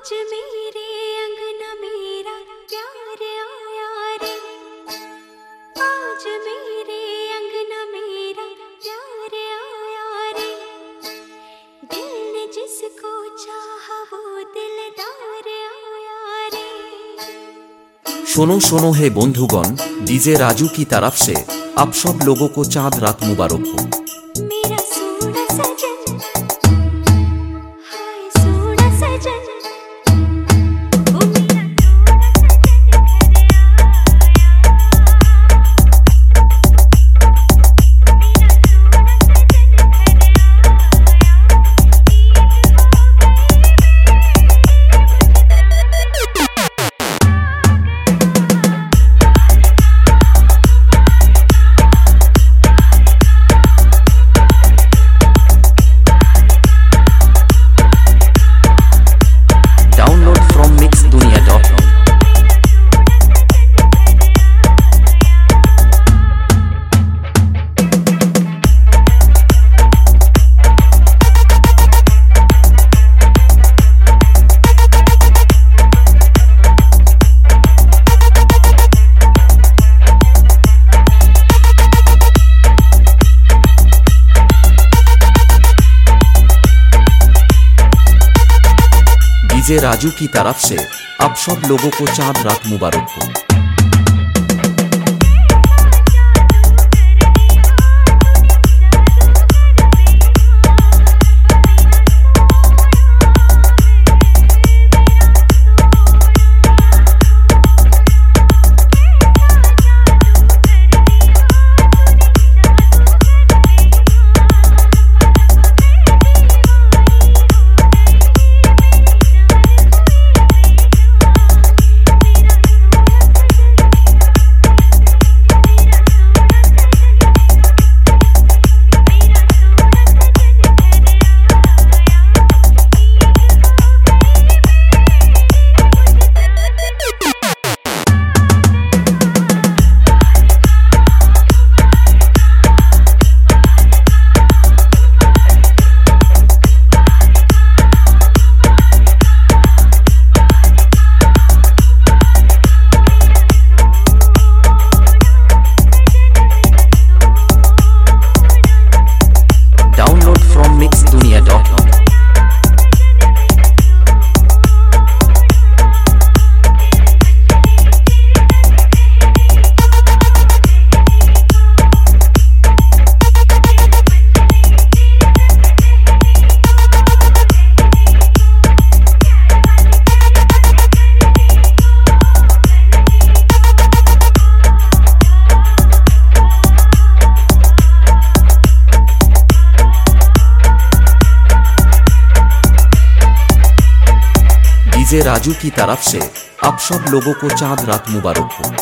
आज मेरे अंगना मेरा प्यार आया रे, आज मेरे अंगना मेरा प्यार आया रे, दिल ने जिसको चाहा वो दिलदार आया रे। सुनो सुनो हे बंधुगण, डीजे राजू की तरफ से आप सब लोगों को चांद रात मुबारक हो। मेरा सोना सजन, हाय सोना सजन, ओ मेरा डीजे राजू की तरफ से आप सब लोगों को चांद रात मुबारक हो। डीजे राजू की तरफ से आप सब लोगों को चांद रात मुबारक हो।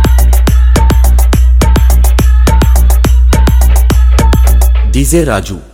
डीजे राजू।